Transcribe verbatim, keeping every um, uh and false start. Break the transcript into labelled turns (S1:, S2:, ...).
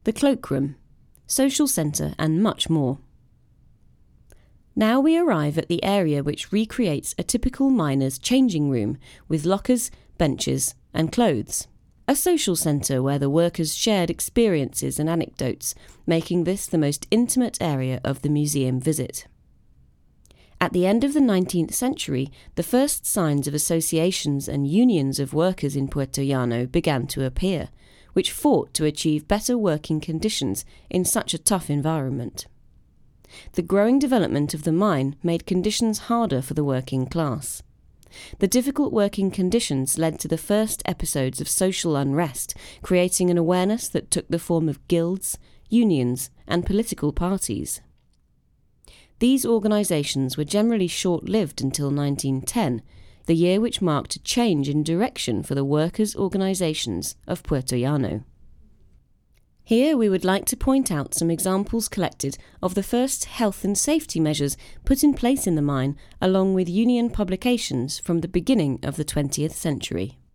S1: the cloakroom, social centre and much more. Now we arrive at the area which recreates a typical miner's changing room with lockers, benches and clothes. A social centre where the workers shared experiences and anecdotes, making this the most intimate area of the museum visit. At the end of the nineteenth century, the first signs of associations and unions of workers in Puertollano began to appear, which fought to achieve better working conditions in such a tough environment. The growing development of the mine made conditions harder for the working class. The difficult working conditions led to the first episodes of social unrest, creating an awareness that took the form of guilds, unions, and political parties. These organisations were generally short-lived until nineteen ten, the year which marked a change in direction for the workers' organisations of Puertollano. Here we would like to point out some examples collected of the first health and safety measures put in place in the mine, along with union publications from the beginning of the twentieth century.